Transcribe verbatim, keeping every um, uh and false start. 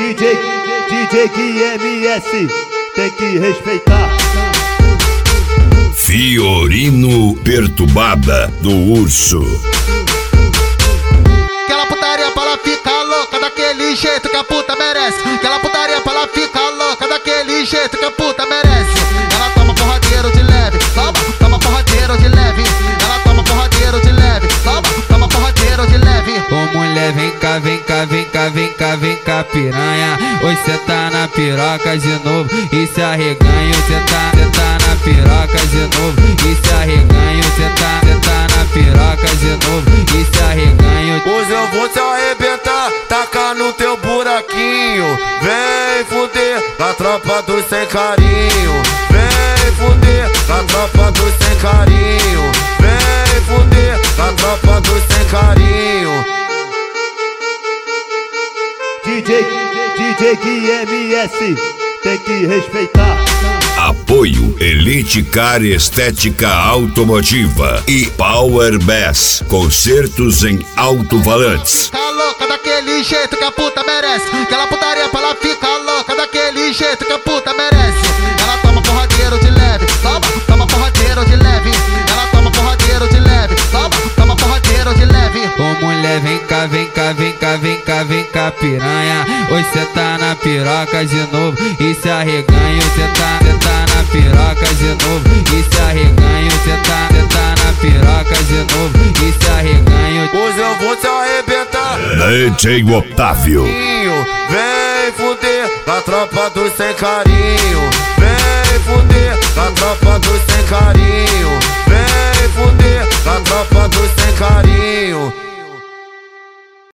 D J, D J que M S tem que respeitar. Fiorino Perturbada do Urso. Aquela putaria pra ela ficar louca daquele jeito que a puta merece. Aquela putaria pra ela ficar louca daquele jeito que a puta merece. Ela toma porradeiro de leve, toma, toma porradeiro de leve. Ela toma porradeiro de leve, toma, toma porradeiro de leve. Ô mulher, vem cá, vem cá, vem cá, vem cá, vem cá, piranha. Hoje cê tá na piroca de novo e se arreganha. Cê tá, cê tá na piroca de novo e se arreganha. Cê tá, cê tá na piroca de novo e se arreganha. Hoje eu vou te arrebentar, tacar no teu buraquinho. Vem fuder na tropa dos sem carinho. Vem fuder na tropa dos sem carinho. Vem fuder na tropa dos sem carinho. D J, D J que M S tem que respeitar. Apoio Elite Car Estética Automotiva e Power Bass, concertos em alto-falantes. Fica louca daquele jeito que a puta merece. Aquela putaria pra ela ficar louca daquele jeito que a puta merece. Ela toma porradeiro de leve, toma, toma porradeiro de leve. Ela toma porradeiro de leve, toma, toma porradeiro de leve. Ô mulher, vem cá, vem cá, vem cá, vem cá, vem cá, piranha. Hoje cê tá na piroca de novo e se arreganha. Cê tá, cê tá na piroca de novo e se arreganha. Cê tá, cê tá na piroca de novo e se arreganha. Hoje eu vou te arrebentar, D J Otávio. vem fuder na tropa dos sem carinho. Vem fuder na tropa dos sem carinho. Vem fuder na tropa dos sem carinho.